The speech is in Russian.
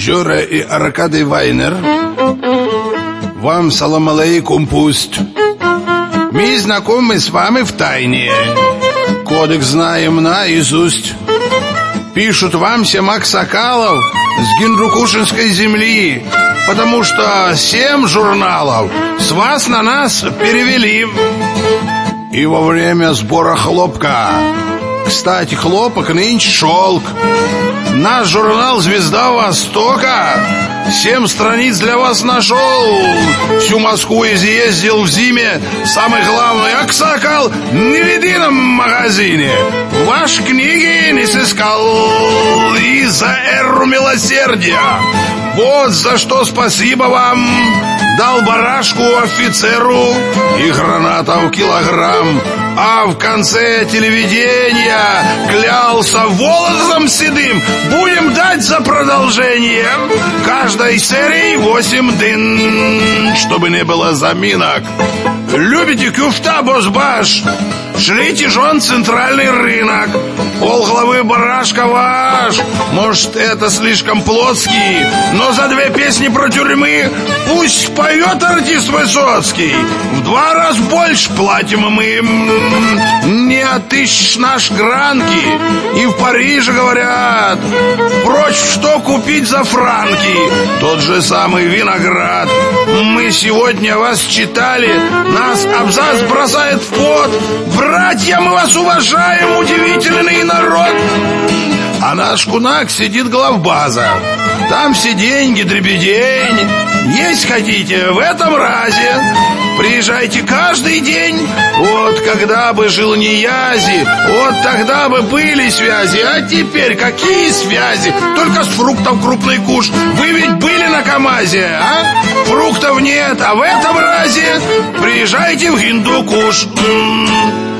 Жора и Аркадий Вайнер. Вам салам алейкум пусть. Мы знакомы с вами в тайне. Кодекс знаем наизусть. Пишут вам Семак Сакалов с Гиндукушинской земли, потому что 7 журналов с вас на нас перевели. И во время сбора хлопка. Кстати, хлопок нынче шелк. Наш журнал «Звезда Востока» 7 страниц для вас нашел. Всю Москву изъездил в зиме. Самый главный аксакал не в едином магазине. Ваши книги не сыскал. И за эру милосердия. Вот за что спасибо вам. Дал барашку офицеру и гранатов килограмм. А в конце телевидения клялся волосом седым. Будем дать за продолжение. Каждой серии 8 дын, чтобы не было заминок. Любите кюфта, босс-баш? Шлите жен центральный рынок. Полглавы барашка ваш. Может, это слишком плотский, но за 2 песни про тюрьмы пусть поет артист Высоцкий. В 2 раза больше платим мы. Не отыщешь наш гранки. И в Париже говорят: прочь, что купить за франки? Тот же самый виноград. Мы сегодня вас читали. Нас абзац бросает в пот. Братья, мы вас уважаем, удивительный народ. А наш кунак сидит главбаза. Там все деньги, дребедень. Есть хотите в этом разе? Приезжайте каждый день. Вот когда бы жил Ниязи, вот тогда бы были связи. А теперь какие связи? Только с фруктов крупный куш. Вы ведь были на КамАЗе, а? Фруктов нет, а в этом разе приезжайте в Гиндукуш.